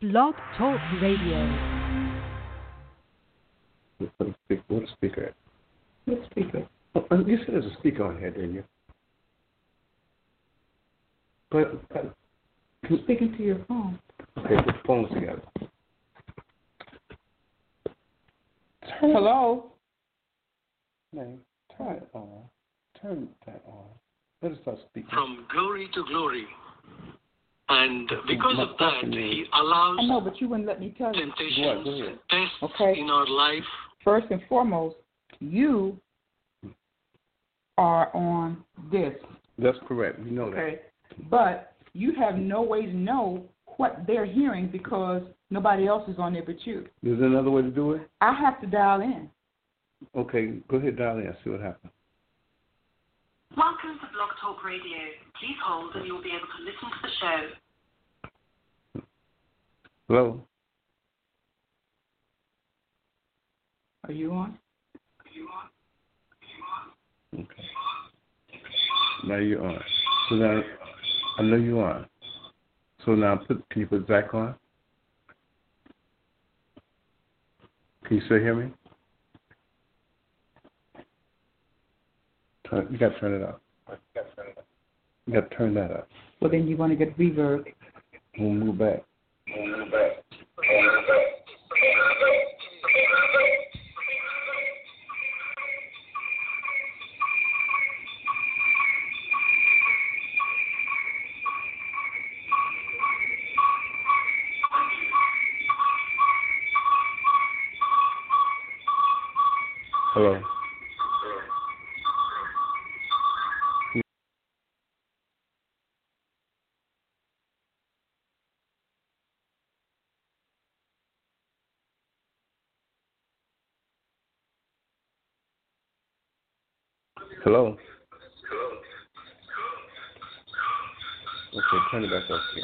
Blog Talk Radio. What a speaker. What speaker? Oh, you said there's a speaker on here, didn't you? But speaking to your phone. Okay, put the phones together. Hello? Man, turn it on. Turn that on. Let us start speaking. From glory to glory. And because of that, he allows I know, but you wouldn't let me tell you. temptations and tests okay. in our life. First and foremost, you are on this. That's correct. We know that. Okay. But you have no way to know what they're hearing because nobody else is on there but you. Is there another way to do it? I have to dial in. Okay, go ahead, dial in. See what happens. Welcome to Blog Talk Radio. Please hold and you'll be able to listen to the show. Hello? Are you on? Okay. Now you're on. So now, I know you're on. So now, can you put Zach on? Can you still hear me? You got to turn it up. You got to turn that up. Well, then you're going to get reverb. We'll move back. Hello. Hello. Okay, turn it back up here.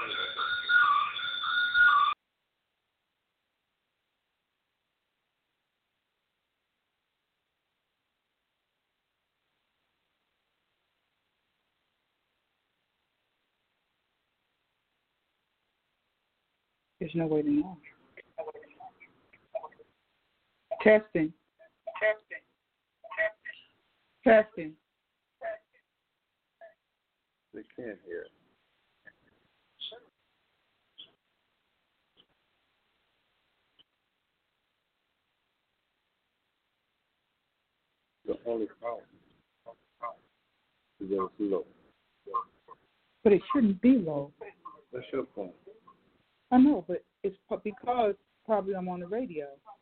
There's no way to know. Testing. They can't hear it. The only problem is that it's low. But it shouldn't be low. That's your point. I know, but it's because probably I'm on the radio.